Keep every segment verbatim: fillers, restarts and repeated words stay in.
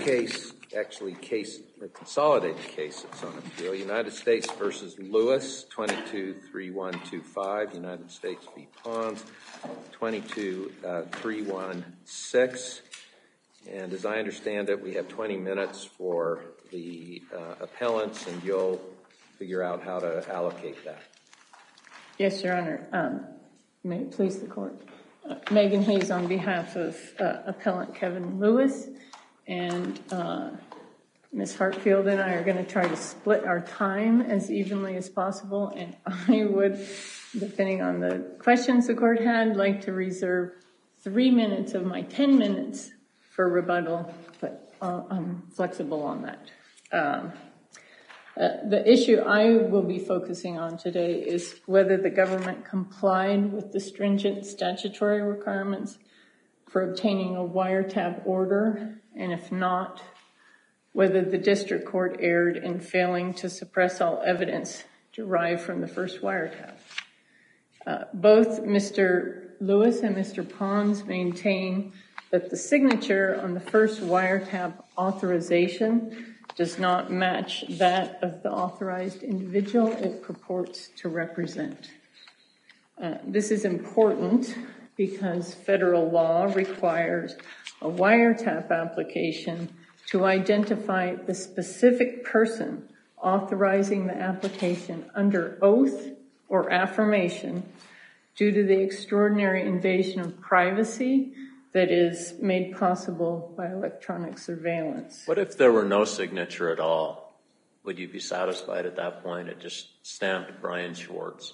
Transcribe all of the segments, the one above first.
case, actually case, a consolidated case that's on appeal, United States versus Lewis, twenty-two three one two five, United States v. Pons, twenty-two three one six. And as I understand it, we have twenty minutes for the uh, appellants, and you'll figure out how to allocate that. Yes, Your Honor. Um, may it please the court. Uh, Megan Hayes on behalf of uh, appellant Kevin Lewis, and uh, Miz Hartfield and I are going to try to split our time as evenly as possible, and I would, depending on the questions the court had, like to reserve three minutes of my ten minutes for rebuttal, but uh, I'm flexible on that. Um, uh, the issue I will be focusing on today is whether the government complied with the stringent statutory requirements for obtaining a wiretap order, and if not, whether the district court erred in failing to suppress all evidence derived from the first wiretap. Uh, both Mister Lewis and Mister Pons maintain that the signature on the first wiretap authorization does not match that of the authorized individual it purports to represent. Uh, this is important because federal law requires a wiretap application to identify the specific person authorizing the application under oath or affirmation due to the extraordinary invasion of privacy that is made possible by electronic surveillance. What if there were no signature at all? Would you be satisfied at that point? It just stamped Brian Schwartz.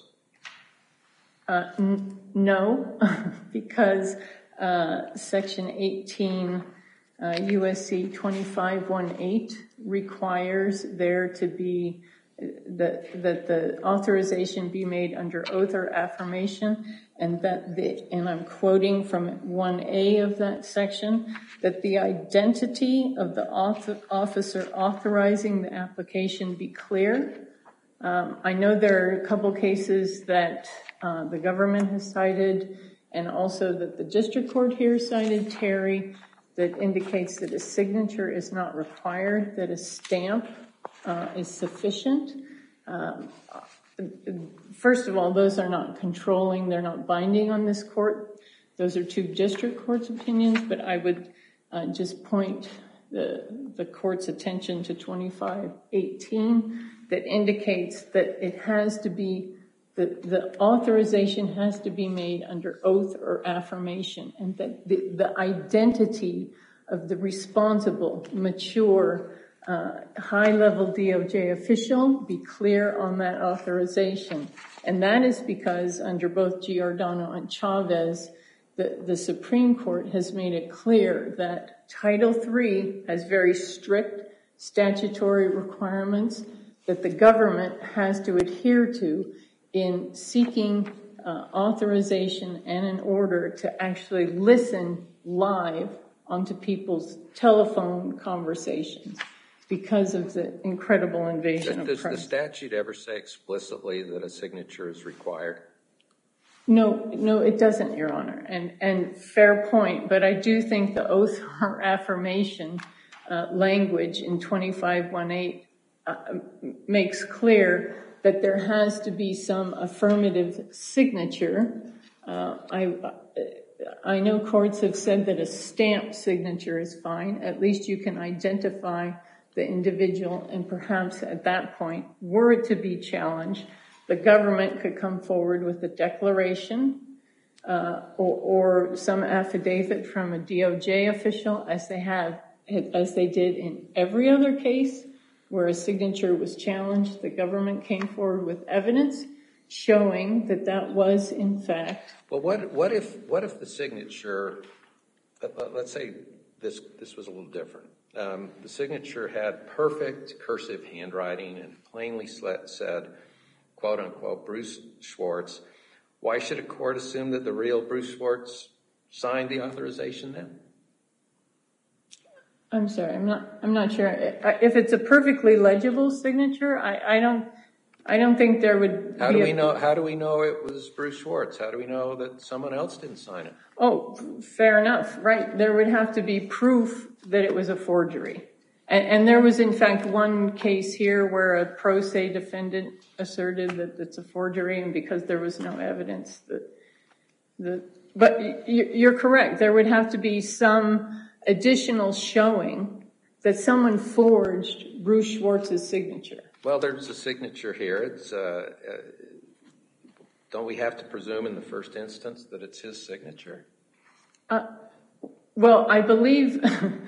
Uh, n- no, because uh, Section eighteen uh, U S C twenty-five eighteen requires there to be that that the authorization be made under oath or affirmation, and that the, and I'm quoting from one A of that section, that the identity of the author, officer authorizing the application be clear. Um, I know there are a couple cases that uh, the government has cited, and also that the district court here cited, Terry, that indicates that a signature is not required, that a stamp uh, is sufficient. Um, first of all, those are not controlling, they're not binding on this court. Those are two district court's opinions, but I would uh, just point the, the court's attention to twenty-five eighteen that indicates that it has to be, the, the authorization has to be made under oath or affirmation, and that the, the identity of the responsible, mature, uh, high-level D O J official be clear on that authorization. And that is because under both Giordano and Chavez, the, the Supreme Court has made it clear that Title three has very strict statutory requirements that the government has to adhere to in seeking uh, authorization and an order to actually listen live onto people's telephone conversations because of the incredible invasion of privacy. Does the statute ever say explicitly that a signature is required? No, no, it doesn't, Your Honor, and and fair point. But I do think the oath or affirmation uh, language in twenty-five eighteen uh, makes clear that there has to be some affirmative signature. Uh, I I know courts have said that a stamped signature is fine. At least you can identify the individual, and perhaps at that point, were it to be challenged, the government could come forward with a declaration uh, or, or some affidavit from a D O J official, as they have, as they did in every other case where a signature was challenged. The government came forward with evidence showing that that was in fact. Well, what what if what if the signature? Let's say this this was a little different. Um, the signature had perfect cursive handwriting and plainly said, quote unquote, Bruce Schwartz. Why should a court assume that the real Bruce Schwartz signed the authorization then? I'm sorry, I'm not I'm not sure. If it's a perfectly legible signature, I, I don't I don't think there would How be do a- we know, how do we know it was Bruce Schwartz? How do we know that someone else didn't sign it? Oh, fair enough, right. There would have to be proof that it was a forgery. And, and there was, in fact, one case here where a pro se defendant asserted that it's a forgery, and because there was no evidence that the, but you're correct. There would have to be some additional showing that someone forged Bruce Schwartz's signature. Well, there's a signature here. It's, uh, uh, don't we have to presume in the first instance that it's his signature? Uh, well, I believe,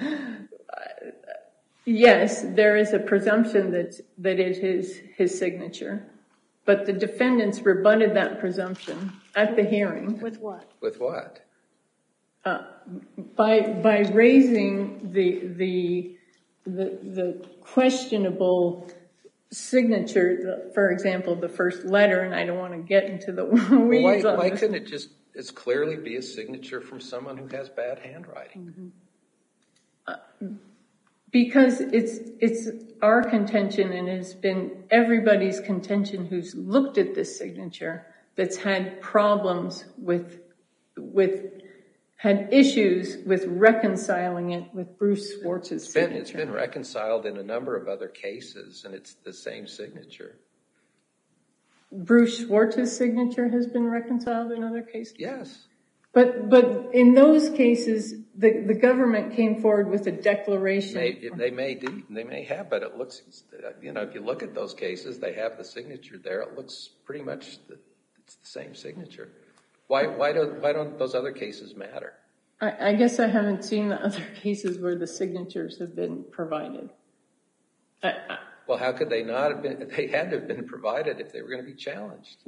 yes, there is a presumption that, that it is his signature. But the defendants rebutted that presumption at the hearing. With what? With what? Uh, by by raising the the the, the questionable signature, the, for example, the first letter, and I don't want to get into the weeds Well, why, on why this. couldn't it just as clearly be a signature from someone who has bad handwriting? Mm-hmm. Uh, because it's it's our contention, and it's been everybody's contention who's looked at this signature that's had problems with with had issues with reconciling it with Bruce Schwartz's It's been, signature. it's been reconciled in a number of other cases, and it's the same signature. Bruce Schwartz's signature has been reconciled in other cases? Yes. But but in those cases, the, the government came forward with a declaration. They, they may do, they may have, but it looks, you know, if you look at those cases, they have the signature there. It looks pretty much the, it's the same signature. Why why don't why don't those other cases matter? I, I guess I haven't seen the other cases where the signatures have been provided. I, I, Well, how could they not have been? They had to have been provided if they were going to be challenged.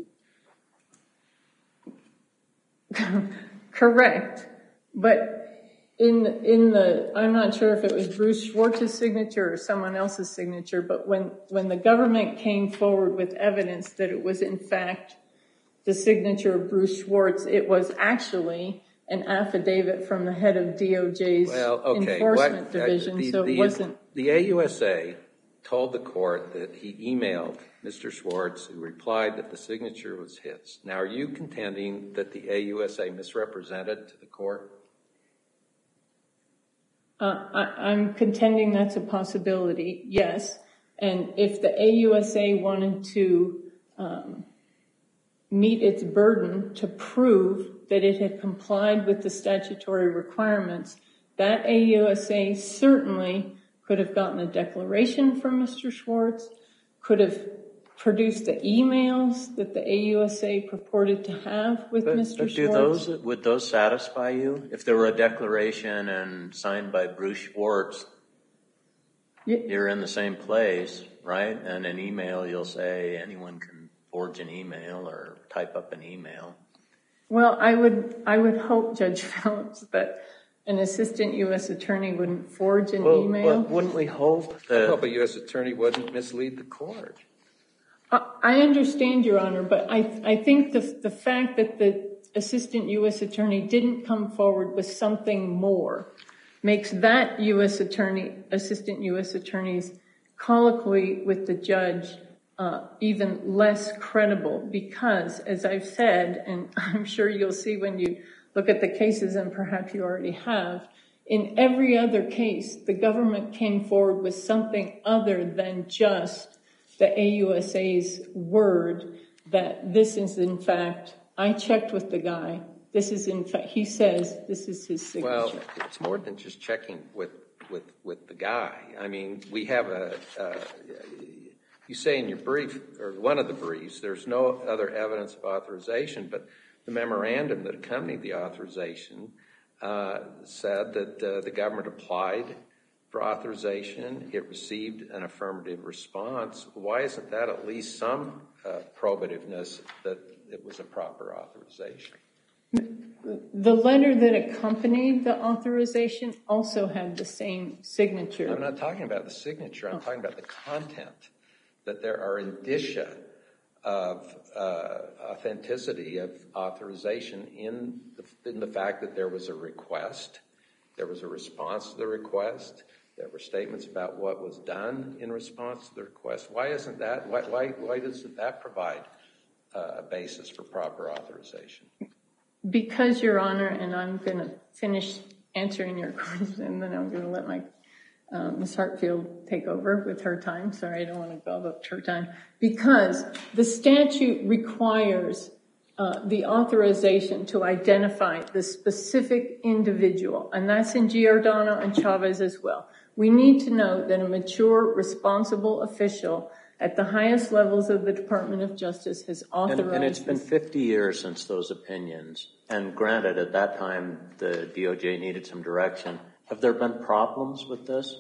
Correct, but in in the I'm not sure if it was Bruce Schwartz's signature or someone else's signature, but when when the government came forward with evidence that it was in fact the signature of Bruce Schwartz, it was actually an affidavit from the head of D O J's well, okay. enforcement what, division, uh, the, so the, it wasn't. The A U S A told the court that he emailed Mister Schwartz, who replied that the signature was his. Now, are you contending that the A U S A misrepresented to the court? Uh, I, I'm contending that's a possibility, yes. And if the A U S A wanted to um, meet its burden to prove that it had complied with the statutory requirements, that A U S A certainly could have gotten a declaration from Mister Schwartz, could have produced the emails that the A U S A purported to have with But, Mister but do Schwartz. those, would those satisfy you? If there were a declaration and signed by Bruce Schwartz, Yeah. you're in the same place, right? And an email, you'll say anyone can forge an email or type up an email. Well, I would I would hope, Judge Phillips, that an assistant U S attorney wouldn't forge an Well, email. well, wouldn't we hope I that... hope a U S attorney wouldn't mislead the court. I, I understand, Your Honor, but I I think the the fact that the assistant U S attorney didn't come forward with something more makes that U S attorney, assistant U S attorney's colloquy with the judge uh, even less credible, because, as I've said, and I'm sure you'll see when you look at the cases, and perhaps you already have, in every other case, the government came forward with something other than just the A U S A's word that this is, in fact, I checked with the guy, this is, in fact, he says this is his signature. Well, it's more than just checking with, with, with the guy. I mean, we have a, uh, you say in your brief, or one of the briefs, there's no other evidence of authorization, but the memorandum that accompanied the authorization uh, said that uh, the government applied for authorization. It received an affirmative response. Why isn't that at least some uh, probativeness that it was a proper authorization? The letter that accompanied the authorization also had the same signature. I'm not talking about the signature. I'm talking about the content, that there are indicia of uh, authenticity of authorization in the, in the fact that there was a request, there was a response to the request, There were statements about what was done in response to the request. Why isn't that, why, why, why doesn't that provide uh, a basis for proper authorization? Because, Your Honor, and I'm going to finish answering your question, and then I'm going to let my uh, Miz Hartfield take over with her time. Sorry, I don't want to gobble up her time. Because the statute requires uh, the authorization to identify the specific individual, and that's in Giordano and Chavez as well. We need to know that a mature, responsible official at the highest levels of the Department of Justice has authorized. And, and it's been fifty years since those opinions. And granted, at that time, the D O J needed some direction. Have there been problems with this?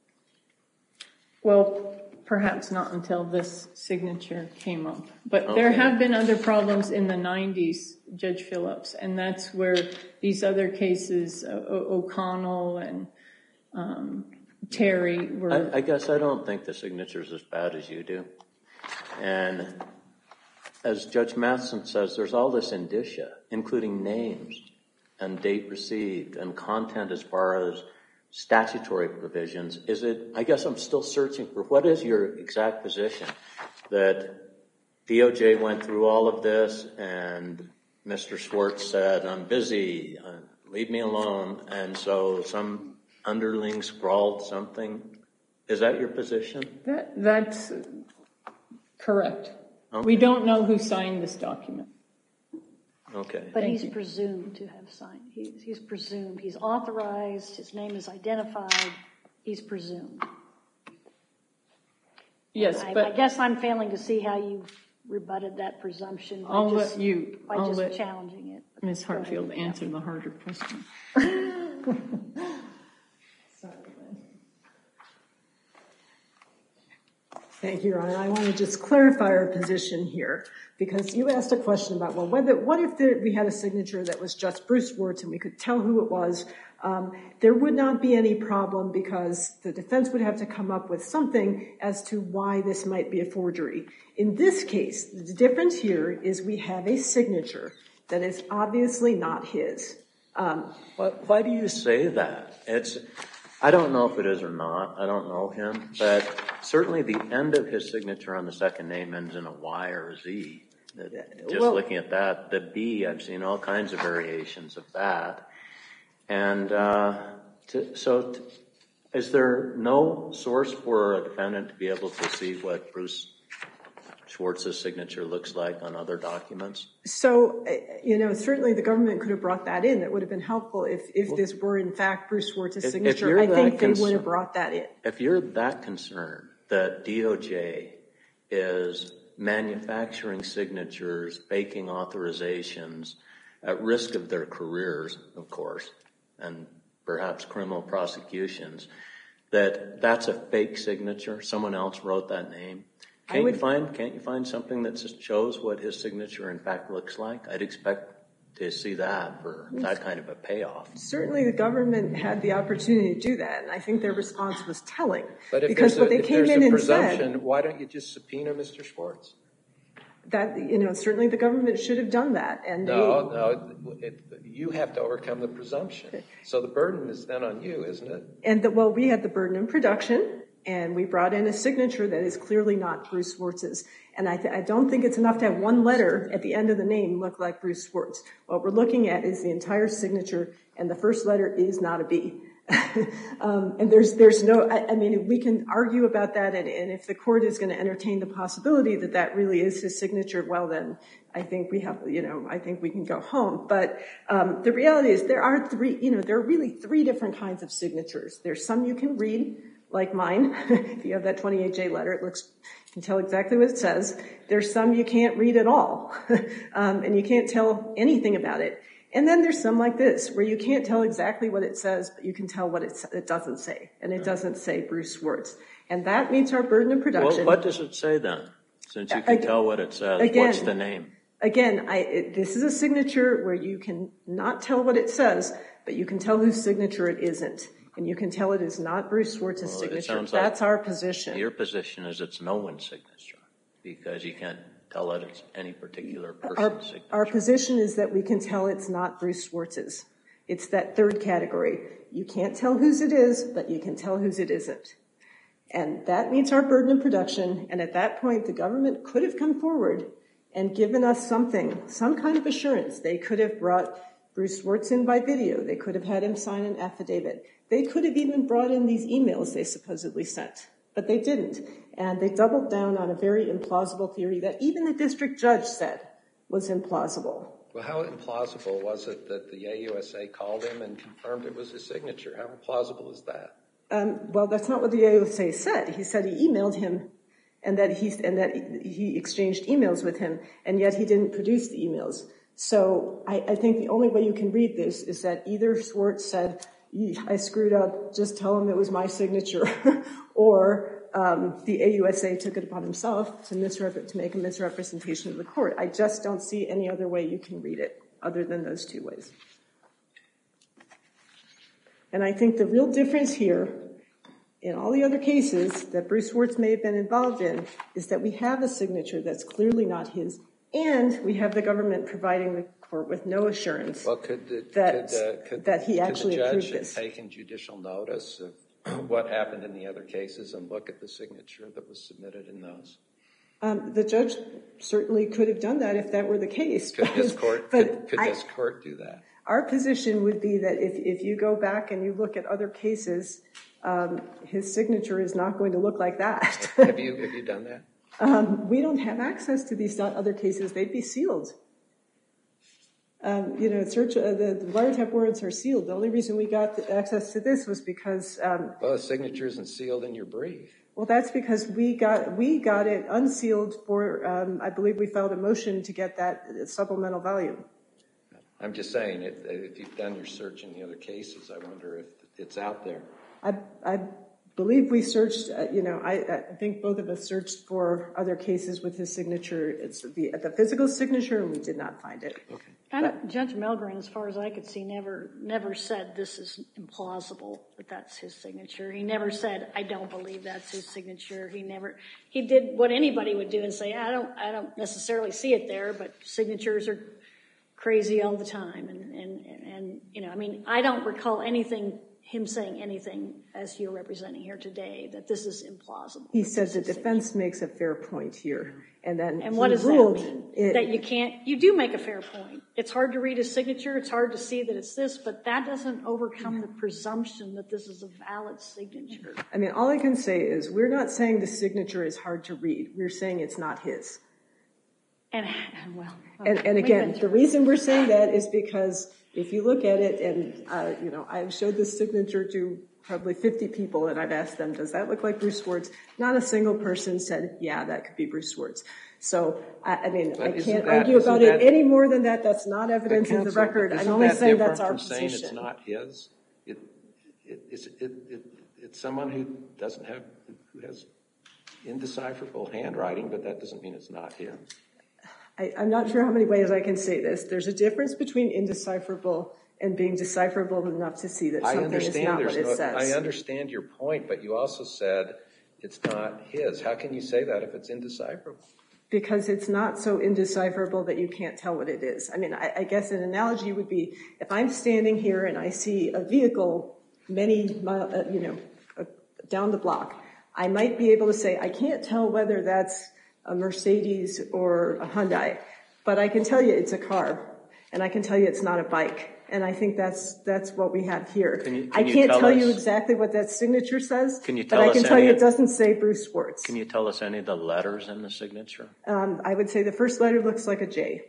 Well, perhaps not until this signature came up. But Okay. there have been other problems in the nineties, Judge Phillips, and that's where these other cases, uh, O'Connell and um, Terry were. I, I guess I don't think the signature's as bad as you do. And as Judge Matheson says, there's all this indicia, including names and date received and content as far as statutory provisions. Is it, I guess I'm still searching for, what is your exact position? That D O J went through all of this and Mister Schwartz said, I'm busy, uh, leave me alone, and so some underling scrawled something. Is that your position? That, that's correct. Okay. We don't know who signed this document. Okay. But Thank he's you. presumed to have signed. He's, he's presumed. He's authorized. His name is identified. He's presumed. Yes, I, but I guess I'm failing to see how you've rebutted that presumption by I'll just, let you, by I'll just let challenging it. Miz Go ahead. Hartfield answer the harder question. Sorry, Lynn. Thank you, Your Honor. I want to just clarify our position here, because you asked a question about, well, whether, what if there, we had a signature that was just Bruce Schwartz and we could tell who it was? Um, there would not be any problem because the defense would have to come up with something as to why this might be a forgery. In this case, the difference here is we have a signature that is obviously not his. Um, Why, why do you say that? It's, I don't know if it is or not. I don't know him, but certainly the end of his signature on the second name ends in a Y or a Z. Just well, looking at that, the B, I've seen all kinds of variations of that. And uh, to, so to, is there no source for a defendant to be able to see what Bruce Schwartz's signature looks like on other documents? So, you know, certainly the government could have brought that in. That would have been helpful if, if well, this were, in fact, Bruce Schwartz's if, signature. If I think they concern, would have brought that in. If you're that concerned that D O J is manufacturing signatures, faking authorizations, at risk of their careers, of course, and perhaps criminal prosecutions, that that's a fake signature, someone else wrote that name. Can't would, you find can't you find something that shows what his signature in fact looks like? I'd expect to see that for that kind of a payoff. Certainly the government had the opportunity to do that, and I think their response was telling. But if because there's what a, they if came there's in a and presumption, said, why don't you just subpoena Mister Schwartz? That, you know, certainly the government should have done that. And no, they, no, it, you have to overcome the presumption. So the burden is then on you, isn't it? And the, well, we had the burden of production, and we brought in a signature that is clearly not Bruce Schwartz's. And I, th- I don't think it's enough to have one letter at the end of the name look like Bruce Schwartz. What we're looking at is the entire signature, and the first letter is not a B. um, and there's there's no, I, I mean, we can argue about that, and, and if the court is going to entertain the possibility that that really is his signature, well, then I think we have, you know, I think we can go home. But um, the reality is there are three, you know, there are really three different kinds of signatures. There's some you can read, like mine. If you have that twenty-eight J letter, it looks, you can tell exactly what it says. There's some you can't read at all, um, and you can't tell anything about it. And then there's some like this, where you can't tell exactly what it says, but you can tell what it, it doesn't say. And it doesn't say Bruce Schwartz. And that meets our burden of production. Well, what does it say then? Since you can uh, tell what it says, again, what's the name? Again, I, it, this is a signature where you can not tell what it says, but you can tell whose signature it isn't. And you can tell it is not Bruce Schwartz's well, signature. That's like our position. position. Your position is it's no one's signature, because you can't tell it it's any particular person's our, signature. Our position is that we can tell it's not Bruce Schwartz's. It's that third category. You can't tell whose it is, but you can tell whose it isn't. And that meets our burden of production, and at that point, the government could have come forward and given us something, some kind of assurance. They could have brought Bruce Swartz in by video. They could have had him sign an affidavit. They could have even brought in these emails they supposedly sent, but they didn't. And they doubled down on a very implausible theory that even the district judge said was implausible. Well, how implausible was it that the A U S A called him and confirmed it was his signature? How implausible is that? Um, well, that's not what the A U S A said. He said he emailed him and that he, and that he exchanged emails with him, and yet he didn't produce the emails. So I, I think the only way you can read this is that either Swartz said, I screwed up, just tell him it was my signature, or um, the A U S A took it upon himself to, misrep- to make a misrepresentation of the court. I just don't see any other way you can read it other than those two ways. And I think the real difference here in all the other cases that Bruce Swartz may have been involved in is that we have a signature that's clearly not his, and we have the government providing the court with no assurance well, could the, that, could, uh, could, that he actually could the approved judge this. have taken judicial notice of what happened in the other cases and look at the signature that was submitted in those? Um, the judge certainly could have done that if that were the case. Could this court, could, could this court do that? Our position would be that if, if you go back and you look at other cases, um, his signature is not going to look like that. have you have you done that? Um, we don't have access to these other cases. They'd be sealed. Um, you know, search uh, the, the wiretap warrants are sealed. The only reason we got the access to this was because. Um, well, the signature isn't sealed in your brief. Well, that's because we got we got it unsealed for. Um, I believe we filed a motion to get that supplemental volume. I'm just saying, if, if you've done your search in the other cases, I wonder if it's out there. I, I believe we searched, uh, you know, I, I think both of us searched for other cases with his signature. It's the, the physical signature, and we did not find it. Okay. And Judge Milgren, as far as I could see, never never said this is implausible that that's his signature. He never said, I don't believe that's his signature. He never, he did what anybody would do and say, I don't, I don't necessarily see it there, but signatures are crazy all the time. And, and, and, you know, I mean, I don't recall anything, him saying anything as you're representing here today, that this is implausible. He said the defense makes a fair point here. And then And what does that mean? It, that you can't, you do make a fair point. It's hard to read his signature. It's hard to see that it's this, but that doesn't overcome the presumption that this is a valid signature. I mean, all I can say is we're not saying the signature is hard to read. We're saying it's not his. And, well, And, and again, the reason we're saying that is because if you look at it, and, uh, you know, I've showed this signature to probably fifty people, and I've asked them, does that look like Bruce Swartz? Not a single person said, yeah, that could be Bruce Swartz. So, I, I mean, but I can't that, argue about that, it any more than that. That's not evidence in the record. I'm only that saying that's our from saying position. It's not his. It, it, it's, it, it, it's someone who doesn't have, who has indecipherable handwriting, but that doesn't mean it's not his. I, I'm not sure how many ways I can say this. There's a difference between indecipherable and being decipherable enough to see that I something is not what it no, says. I understand your point, but you also said it's not his. How can you say that if it's indecipherable? Because it's not so indecipherable that you can't tell what it is. I mean, I, I guess an analogy would be if I'm standing here and I see a vehicle many miles, uh, you know, uh, down the block, I might be able to say, I can't tell whether that's a Mercedes or a Hyundai, but I can tell you it's a car, and I can tell you it's not a bike. And I think that's that's what we have here. Can you, can I can't you tell, tell us, you exactly what that signature says, can you tell but I us can tell any, you it doesn't say Bruce Swartz. Can you tell us any of the letters in the signature? Um, I would say the first letter looks like a J.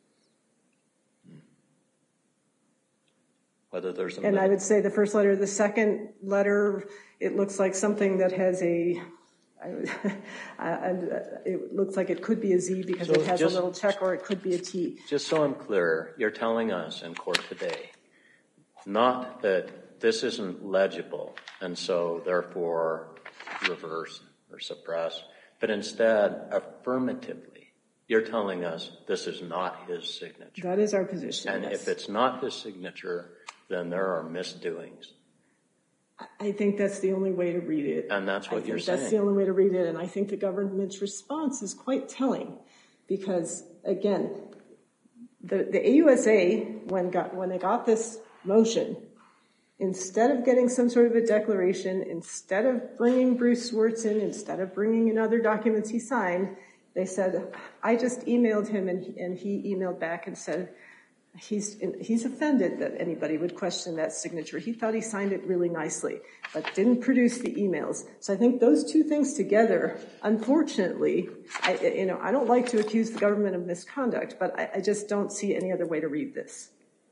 Whether there's a And I would say the first letter, the second letter, it looks like something that has a, I, I, it looks like it could be a Z because So it has just, a little check, or it could be a T. Just so I'm clear, you're telling us in court today, not that this isn't legible and so therefore reverse or suppress, but instead affirmatively, you're telling us this is not his signature. That is our position. And yes. if it's not his signature, then there are misdoings. I think that's the only way to read it. And that's what I you're think saying. That's the only way to read it, and I think the government's response is quite telling because, again, the, the A U S A, when got when they got this motion, instead of getting some sort of a declaration, instead of bringing Bruce Swartz in, instead of bringing in other documents he signed, they said, I just emailed him, and he, and he emailed back and said, he's, he's offended that anybody would question that signature. He thought he signed it really nicely, but didn't produce the emails. So I think those two things together, unfortunately, I, you know, I don't like to accuse the government of misconduct, but I, I just don't see any other way to read this.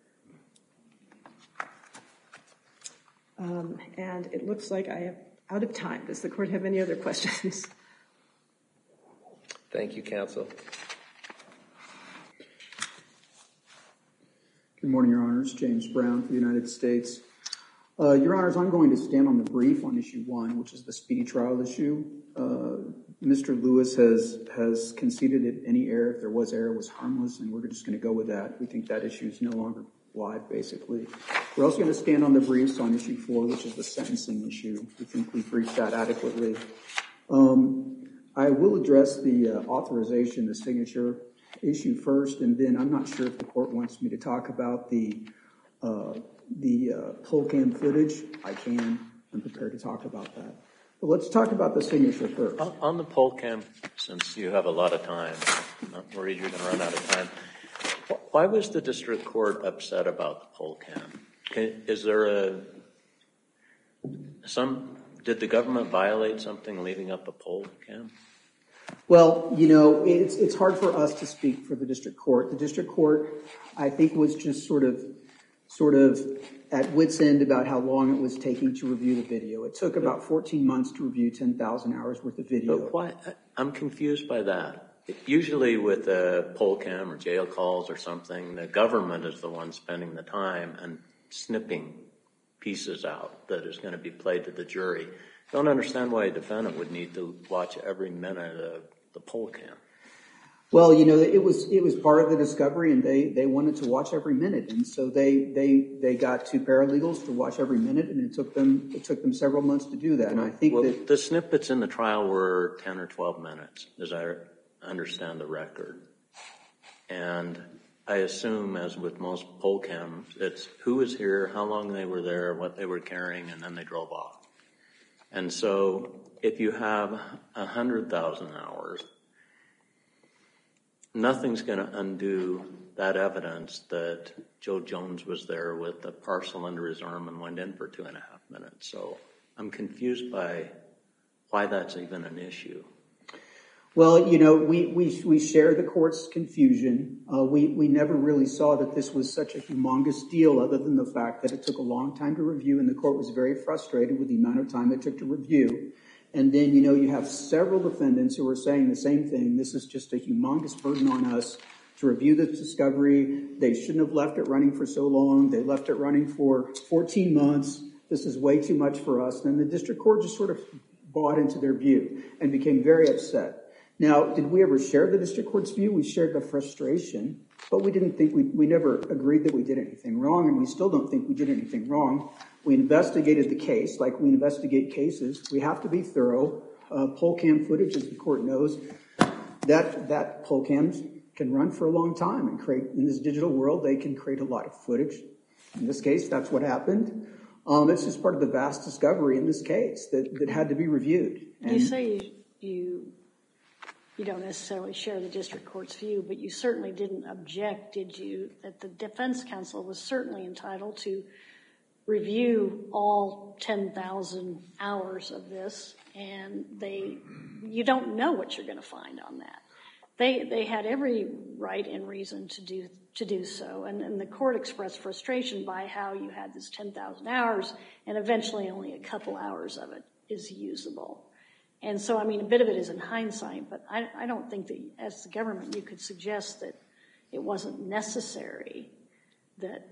Um, and it looks like I am out of time. Does the court have any other questions? Thank you, counsel. Good morning, Your Honors. James Brown for the United States. Uh, Your Honors, I'm going to stand on the brief on issue one, which is the speedy trial issue. Uh, Mister Lewis has has conceded that any error, if there was error, was harmless, and we're just going to go with that. We think that issue is no longer live, basically. We're also going to stand on the briefs on issue four, which is the sentencing issue. We think we briefed that adequately. Um, I will address the uh, authorization, the signature issue first, and then I'm not sure if the court wants me to talk about the uh, the uh, poll cam footage. I can. I'm prepared to talk about that. But let's talk about the signature first. On, on the poll cam, since you have a lot of time, I'm not worried you're going to run out of time. Why was the district court upset about the poll cam? Is there a some? Did the government violate something leaving up a poll cam? Well, you know, it's it's hard for us to speak for the district court. The district court, I think, was just sort of, sort of at wit's end about how long it was taking to review the video. It took about fourteen months to review ten thousand hours worth of video. But why? I'm confused by that. Usually with a poll cam or jail calls or something, the government is the one spending the time and snipping pieces out that is going to be played to the jury. Don't understand why a defendant would need to watch every minute of the poll cam. Well, you know, it was it was part of the discovery, and they, they wanted to watch every minute, and so they they they got two paralegals to watch every minute, and it took them it took them several months to do that. And I think well, that the snippets in the trial were ten or twelve minutes, as I understand the record, and I assume, as with most poll cams, it's who was here, how long they were there, what they were carrying, and then they drove off. And so if you have one hundred thousand hours, nothing's going to undo that evidence that Joe Jones was there with a parcel under his arm and went in for two and a half minutes. So I'm confused by why that's even an issue. Well, you know, we, we, we share the court's confusion. Uh, we, we never really saw that this was such a humongous deal, other than the fact that it took a long time to review, and the court was very frustrated with the amount of time it took to review. And then, you know, you have several defendants who are saying the same thing. This is just a humongous burden on us to review this discovery. They shouldn't have left it running for so long. They left it running for fourteen months. This is way too much for us. And the district court just sort of bought into their view and became very upset. Now, did we ever share the district court's view? We shared the frustration, but we didn't think we, we never agreed that we did anything wrong, and we still don't think we did anything wrong. We investigated the case like we investigate cases. We have to be thorough. Uh, poll cam footage, as the court knows, that that poll cams can run for a long time and create, in this digital world, they can create a lot of footage. In this case, that's what happened. Um, it's just part of the vast discovery in this case that, that had to be reviewed. And you say you, you you don't necessarily share the district court's view, but you certainly didn't object, did you, that the defense counsel was certainly entitled to review all ten thousand hours of this, and they, you don't know what you're going to find on that. They they had every right and reason to do to do so, and, and the court expressed frustration by how you had this ten thousand hours, and eventually only a couple hours of it is usable. And so, I mean, a bit of it is in hindsight, but I, I don't think that as the government you could suggest that it wasn't necessary that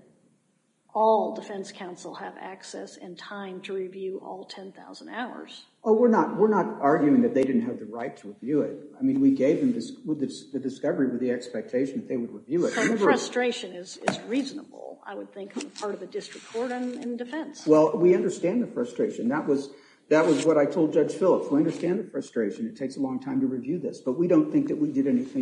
all defense counsel have access and time to review all ten thousand hours. Oh, we're not we're not arguing that they didn't have the right to review it. I mean, we gave them this, with this, the discovery with the expectation that they would review it. So the frustration is, is reasonable, I would think, on the part of the district court and, and defense. Well, we understand the frustration. That was that was what I told Judge Phillips. We understand the frustration. It takes a long time to review this, but we don't think that we did anything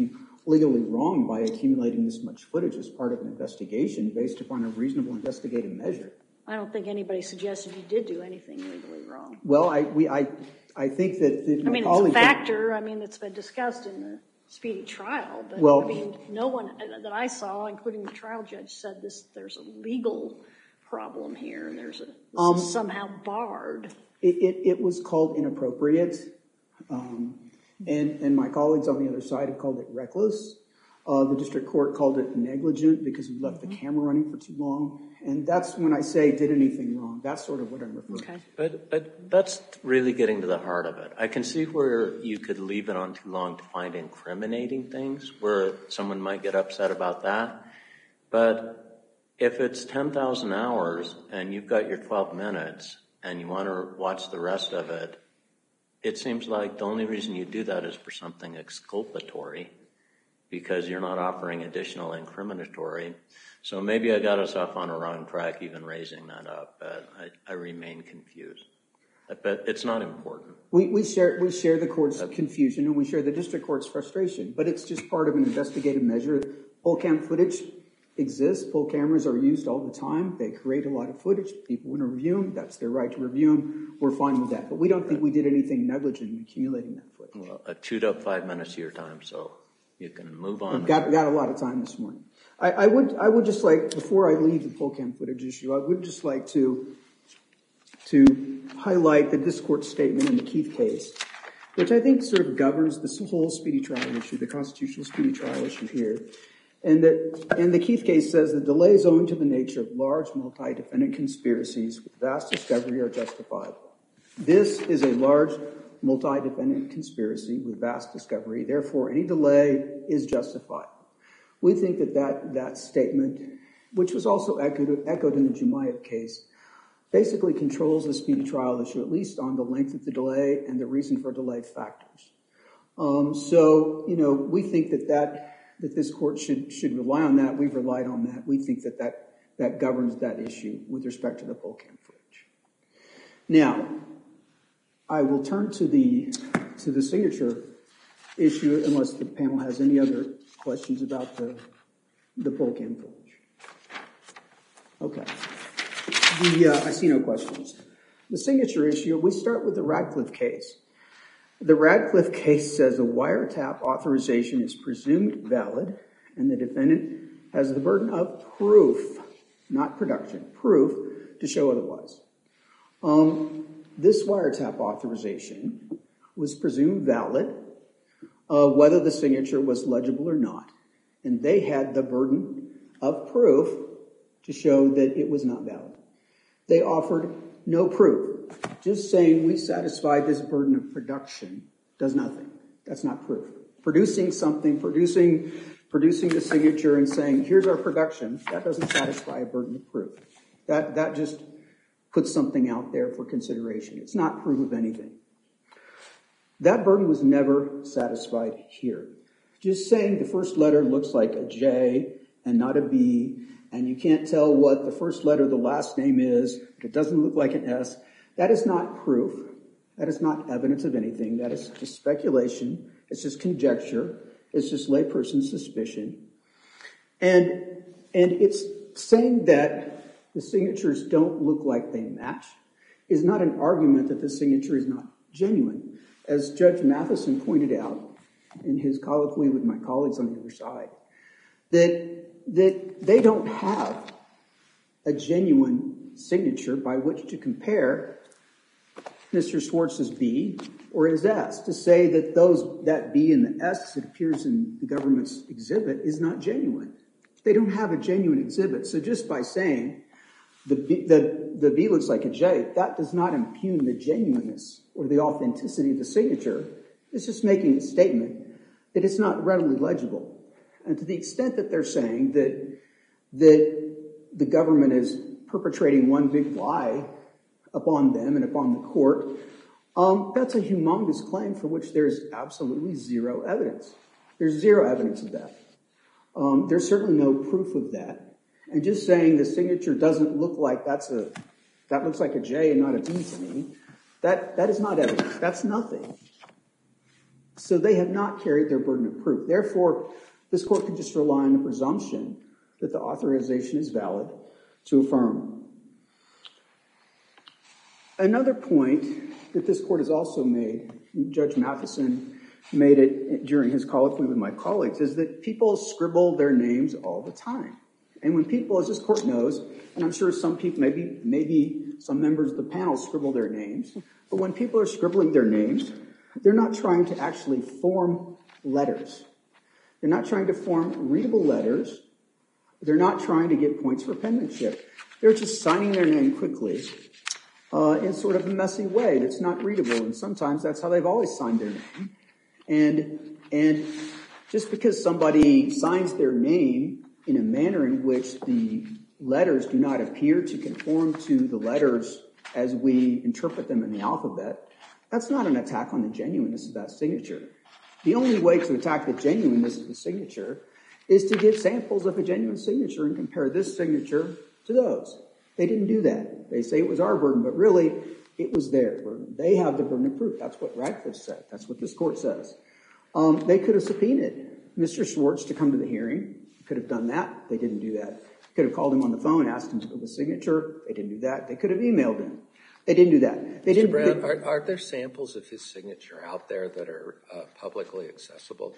legally wrong by accumulating this much footage as part of an investigation based upon a reasonable investigative measure. I don't think anybody suggested you did do anything legally wrong. Well, I we I I think that the, I mean, it's a factor. I mean, it's been discussed in the speedy trial, but well, I mean, no one that I saw, including the trial judge, said this. There's a legal problem here, and there's a this um, is somehow barred. It, it, it was called inappropriate, um, and and my colleagues on the other side have called it reckless. Uh, the district court called it negligent because we left mm-hmm. the camera running for too long. And that's when I say did anything wrong. That's sort of what I'm referring okay. to. But, but that's really getting to the heart of it. I can see where you could leave it on too long to find incriminating things, where someone might get upset about that. But if it's ten thousand hours and you've got your twelve minutes and you want to watch the rest of it, it seems like the only reason you do that is for something exculpatory, because you're not offering additional incriminatory. So maybe I got us off on a wrong track even raising that up, but I, I remain confused. But it's not important. We, we share we share the court's okay. confusion, and we share the district court's frustration, but it's just part of an investigative measure. Poll cam footage exists. Poll cameras are used all the time. They create a lot of footage. People want to review them. That's their right to review them. We're fine with that. But we don't think we did anything negligent in accumulating that footage. Well, I chewed up five minutes of your time, so you can move on. I've got, got a lot of time this morning. I, I would I would just like, before I leave the poll cam footage issue, I would just like to, to highlight the this court statement in the Keith case, which I think sort of governs this whole speedy trial issue, the constitutional speedy trial issue here. And that and the Keith case says the delays owing to the nature of large multi-defendant conspiracies with vast discovery are justifiable. This is a large multi-defendant conspiracy with vast discovery. Therefore, any delay is justified. We think that that, that statement, which was also echoed, echoed in the Jumayev case, basically controls the speedy trial issue, at least on the length of the delay and the reason for delay factors. Um, so, you know, we think that, that that this court should should rely on that. We've relied on that. We think that that, that governs that issue with respect to the poll cam footage. Now, I will turn to the to the signature issue unless the panel has any other questions about the the poll cam footage. Okay. The uh, I see no questions. The signature issue, we start with the Radcliffe case. The Radcliffe case says a wiretap authorization is presumed valid and the defendant has the burden of proof, not production, proof to show otherwise. Um, this wiretap authorization was presumed valid uh, whether the signature was legible or not. And they had the burden of proof to show that it was not valid. They offered no proof. Just saying we satisfied this burden of production does nothing. That's not proof. Producing something, producing producing the signature and saying, here's our production, that doesn't satisfy a burden of proof. That, that just puts something out there for consideration. It's not proof of anything. That burden was never satisfied here. Just saying the first letter looks like a J and not a B, and you can't tell what the first letter of the last name is, but it doesn't look like an S, that is not proof. That is not evidence of anything. That is just speculation. It's just conjecture. It's just layperson suspicion. And, and it's saying that the signatures don't look like they match is not an argument that the signature is not genuine. As Judge Matheson pointed out in his colloquy with my colleagues on the other side, that, that they don't have a genuine signature by which to compare Mister Schwartz's B or his S, to say that those that B and the S that appears in the government's exhibit is not genuine. They don't have a genuine exhibit. So just by saying the B, the, the B looks like a J, that does not impugn the genuineness or the authenticity of the signature. It's just making a statement that it's not readily legible. And to the extent that they're saying that that the government is perpetrating one big lie upon them and upon the court, um, that's a humongous claim for which there's absolutely zero evidence. There's zero evidence of that. Um, there's certainly no proof of that. And just saying the signature doesn't look like that's a, that looks like a J and not a B to me, that, that is not evidence. That's nothing. So they have not carried their burden of proof. Therefore, this court could just rely on the presumption that the authorization is valid to affirm. Another point that this court has also made, Judge Matheson made it during his colloquy with my colleagues, is that people scribble their names all the time. And when people, as this court knows, and I'm sure some people, maybe maybe some members of the panel scribble their names, but when people are scribbling their names, they're not trying to actually form letters. They're not trying to form readable letters. They're not trying to get points for penmanship. They're just signing their name quickly uh, in sort of a messy way that's not readable. And sometimes that's how they've always signed their name. And, and just because somebody signs their name in a manner in which the letters do not appear to conform to the letters as we interpret them in the alphabet, that's not an attack on the genuineness of that signature. The only way to attack the genuineness of the signature is to give samples of a genuine signature and compare this signature to those. They didn't do that. They say it was our burden, but really it was their burden. They have the burden of proof. That's what Radcliffe said. That's what this court says. Um, they could have subpoenaed Mister Schwartz to come to the hearing. Could have done that. They didn't do that. Could have called him on the phone, asked him to put the signature. They didn't do that. They could have emailed him. They didn't do that. They Mister didn't. Brown, they, are, are there samples of his signature out there that are uh, publicly accessible?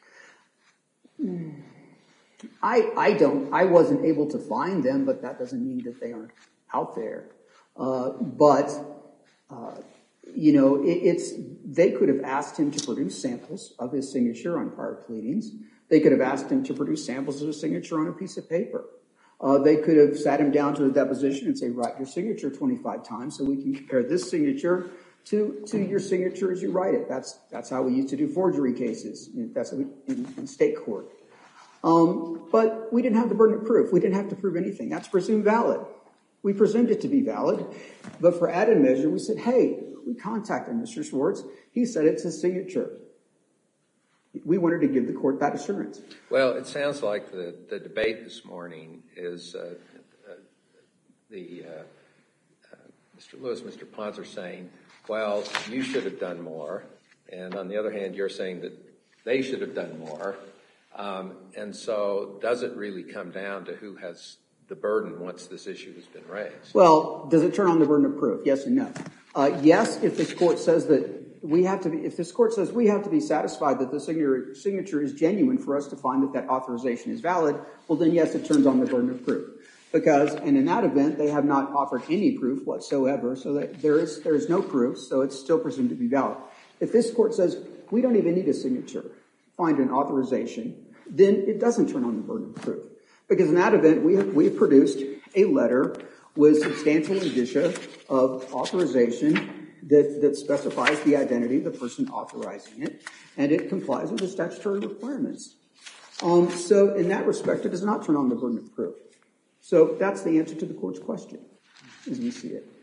I I don't. I wasn't able to find them, but that doesn't mean that they aren't out there. Uh, but uh, you know, it, it's they could have asked him to produce samples of his signature on prior pleadings. They could have asked him to produce samples of his signature on a piece of paper. Uh, they could have sat him down to a deposition and say, write your signature twenty-five times so we can compare this signature to, to your signature as you write it. That's that's how we used to do forgery cases. That's how we, in, in state court. Um, but we didn't have the burden of proof. We didn't have to prove anything. That's presumed valid. We presumed it to be valid. But for added measure, we said, hey, we contacted Mister Schwartz. He said it's his signature. We wanted to give the court that assurance. Well, it sounds like the, the debate this morning is uh, uh, the uh, uh, Mister Lewis, Mister Pons are saying, well, you should have done more. And on the other hand, you're saying that they should have done more. Um, and so does it really come down to who has the burden once this issue has been raised? Well, does it turn on the burden of proof? Yes and no. Uh, yes, if this court says that we have to be, if this court says we have to be satisfied that the signature, signature is genuine for us to find that that authorization is valid, well then yes, it turns on the burden of proof. Because, and in that event, they have not offered any proof whatsoever, so that there is, there is no proof, so it's still presumed to be valid. If this court says we don't even need a signature, find an authorization, then it doesn't turn on the burden of proof. Because in that event, we have, we have produced a letter with substantial indicia of authorization that, that specifies the identity of the person authorizing it, and it complies with the statutory requirements. Um, so in that respect, it does not turn on the burden of proof. So that's the answer to the court's question, as we see it.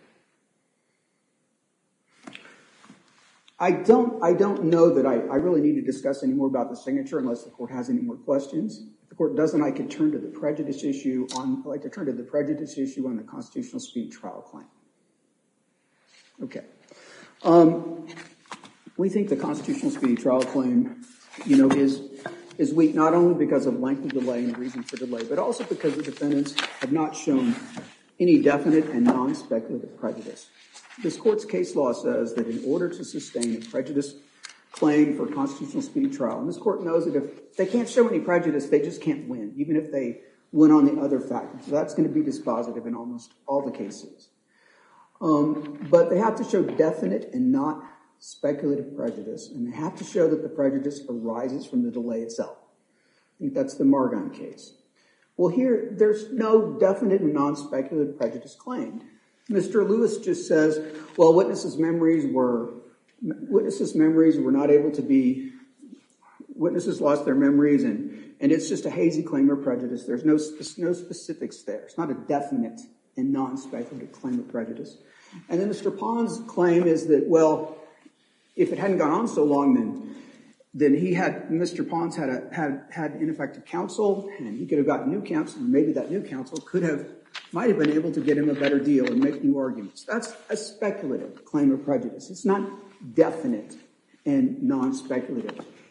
I don't, I don't know that I, I really need to discuss any more about the signature unless the court has any more questions. If the court doesn't, I could turn to the prejudice issue on, I'd like to turn to the prejudice issue on the constitutional speedy trial claim. Okay. Um, we think the constitutional speedy trial claim, you know, is, is weak not only because of length of delay and reason for delay, but also because the defendants have not shown any definite and non-speculative prejudice. This court's case law says that in order to sustain a prejudice claim for constitutional speedy trial, and this court knows that if they can't show any prejudice, they just can't win, even if they win on the other factors. So that's going to be dispositive in almost all the cases. Um, but they have to show definite and not speculative prejudice, and they have to show that the prejudice arises from the delay itself. I think that's the Margon case. Well, here, there's no definite and non-speculative prejudice claimed. Mister Lewis just says, well, witnesses' memories were, witnesses' memories were not able to be, witnesses lost their memories, and, and it's just a hazy claim of prejudice. There's no, no specifics there. It's not a definite and non-speculative claim of prejudice. And then Mister Pond's claim is that, well, if it hadn't gone on so long, then then he had, Mister Pons had a, had had ineffective counsel, and he could have gotten new counsel, and maybe that new counsel could have, might have been able to get him a better deal and make new arguments. That's a speculative claim of prejudice. It's not definite and non-speculative.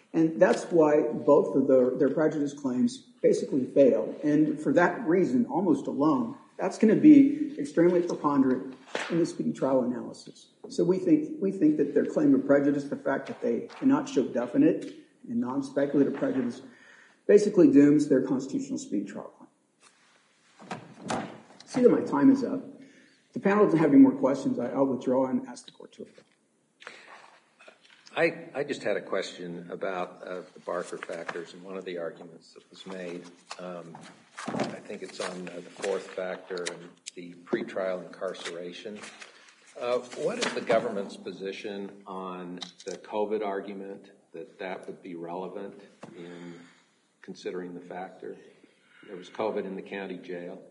And that's why both of their, their prejudice claims basically fail. And for that reason, almost alone, that's going to be extremely preponderant in the speedy trial analysis. So we think we think that their claim of prejudice, the fact that they cannot show definite and non-speculative prejudice, basically dooms their constitutional speedy trial claim. See that my time is up. If the panel doesn't have any more questions, I, I'll withdraw and ask the court to affirm. I, I just had a question about uh, the Barker factors and one of the arguments that was made. Um, I think it's on uh, the fourth factor and the pretrial incarceration. Uh, what is the government's position on the COVID argument, that that would be relevant in considering the factor? There was COVID in the county jail.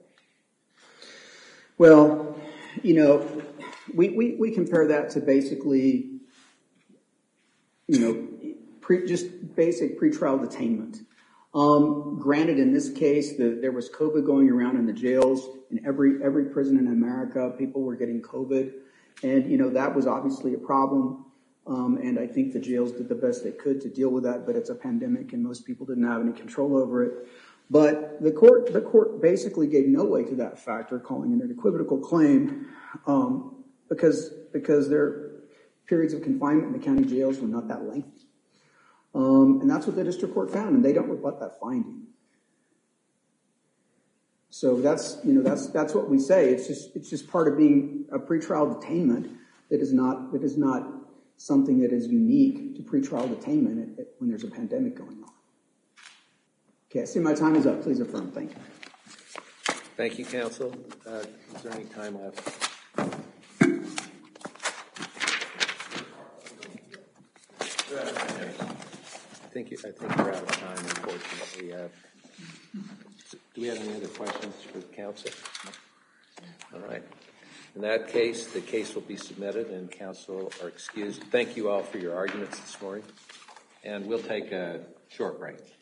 Well, you know, we, we, we compare that to basically, you know, pre, just basic pretrial detainment. Um, granted, in this case, the, there was COVID going around in the jails. In every every prison in America, people were getting COVID. And, you know, that was obviously a problem. Um, and I think the jails did the best they could to deal with that. But it's a pandemic, and most people didn't have any control over it. But the court the court basically gave no weight to that factor, calling it an equivocal claim, um, because because their periods of confinement in the county jails were not that lengthy. Um, and that's what the district court found, and they don't rebut that finding. So that's you know that's that's what we say. It's just it's just part of being a pretrial detainment that is not that is not something that is unique to pretrial detainment at, at, when there's a pandemic going on. Okay, I see my time is up. Please affirm. Thank you. Thank you, counsel. Uh, is there any time left? I think, you, I think we're out of time, unfortunately. Uh, do we have any other questions for the counsel? All right. In that case, the case will be submitted and counsel are excused. Thank you all for your arguments this morning. And we'll take a short break.